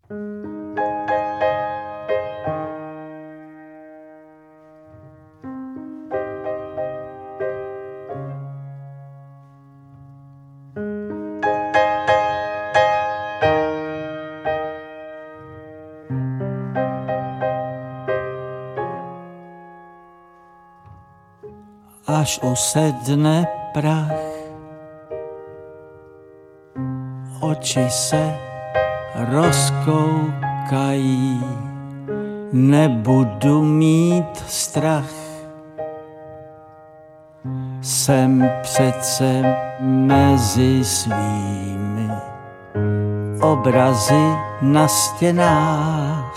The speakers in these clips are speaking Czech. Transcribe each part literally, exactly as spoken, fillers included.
Až usedne prach, oči se rozkoukají, nebudu mít strach. Jsem přece mezi svými obrazy na stěnách,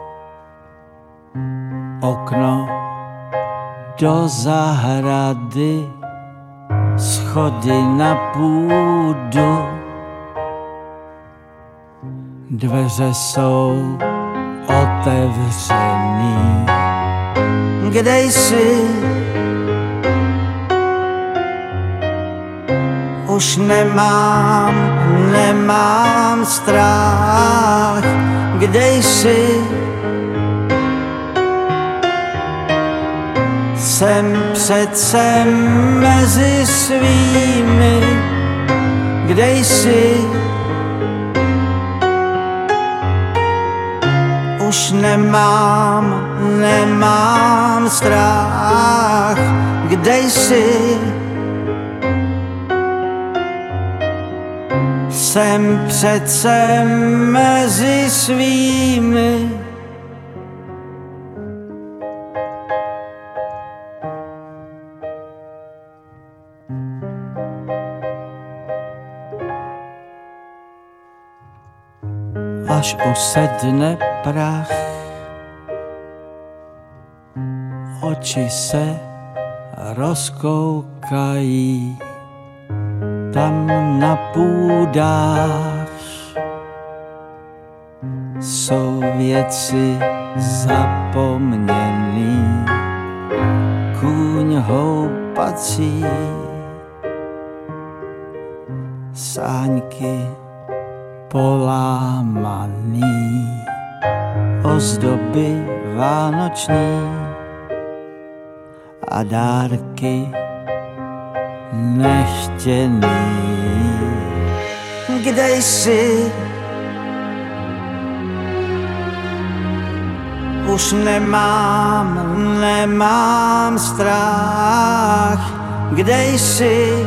okno do zahrady, schody na půdu. Dveře jsou otevřený. Kde jsi? Už nemám, nemám strach. Kde jsi? Jsem přece mezi svými. Kde jsi? Už nemám, nemám strach. Kde jsi? Jsem přece mezi svými. Až usedne prach, oči se rozkoukají, tam na půdách jsou věci zapomněný, kůň houpací, sáňky polámaný, ozdoby vánoční a dárky nechtěný. Kde jsi? Už nemám, nemám strach. Kde jsi?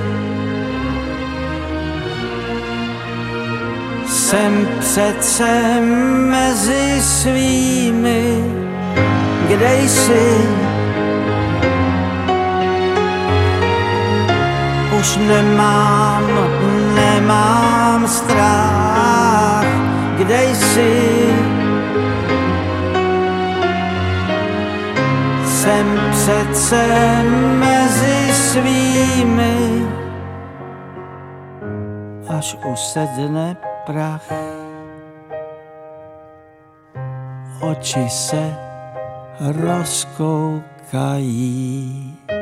Jsem přece mezi svými. Kde jsi? Už nemám, nemám strach. Kde jsi? Jsem přece mezi svými. Až usedne prach, oči se rozkoukají.